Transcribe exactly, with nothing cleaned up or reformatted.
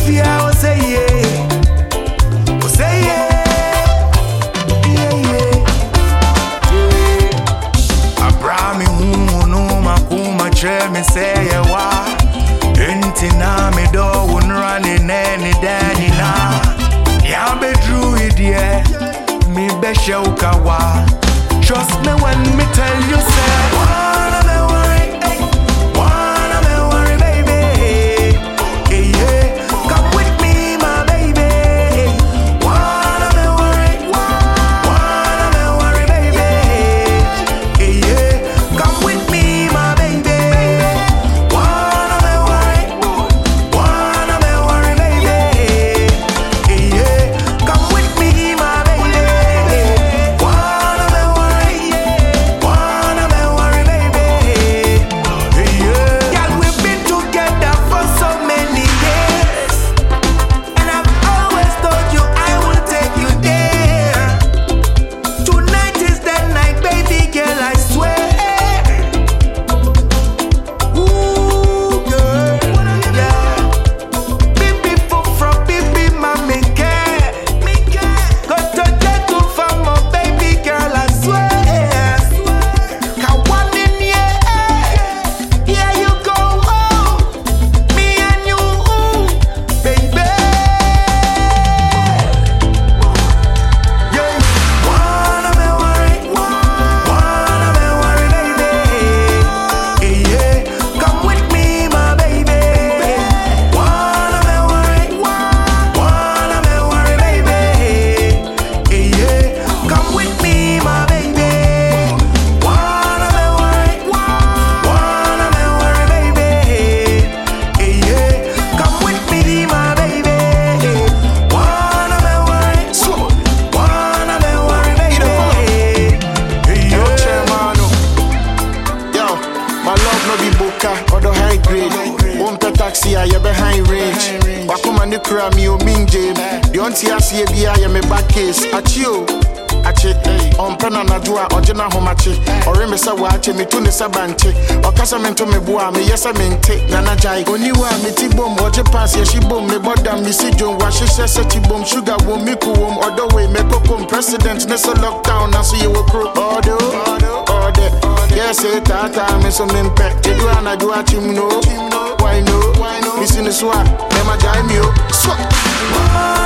fear, oh say yeah, oh say yeah, yeah yeah. yeah. Abrami hu no makuma che me say yeah wa. Enti na me do won running any daddy na. Ya be drew it yeah, me be show kawa. Trust me when me tell you say wanna me worry, wanna me worry baby. Hey, yeah, come with me my baby. Wanna me worry, wanna me worry baby. Hey, yeah, come with me my baby. Wanna me worry, wanna me worry baby. Hey, yeah, come with me my baby. Wanna me worry, wanna me worry baby. Hey, yeah, girl we've been together for so many years, and I've always told you I will take you there. Tonight is the night, baby girl, I swear. Ooh, girl, yeah. Bibi fufro, bibi mami care. Got to get to from my baby girl, I swear. Kawan in yeah, here you go, oh, me and you, baby. Yeah, wanna me worry, wanna me worry, baby. Yeah, come with me, my baby. Wanna me worry, wanna me worry, baby. Yeah, come with me, my baby. Wanna me worry, wanna me worry, baby. Yeah, come with me, my baby. Wanna me worry, wanna me worry, baby. Yo, Yeah. chairman, yo, my love no be boca or the high grade. Won't pay taxi, I you behind range. Wakuma ni kura mi o minje. The auntie asi ebi I am a back case. Achio, achi, on pena na dua ojena homachi. Ore me sa wache mi tu ne sa banche. Okasa me to me bua me yesa me nte nana jai. Oni wa me ti bom oje pass ye shi bom me boda mi si jon wa shi se ti bom sugar wom mi ku wom other way me kokom president ne so lockdown na so ye wo pro. Odo, odo, yes it tata me so me mpe. Edu ana do achim no. Why no? Why no? Mi si ne swa, me ma jai mi o. Swa.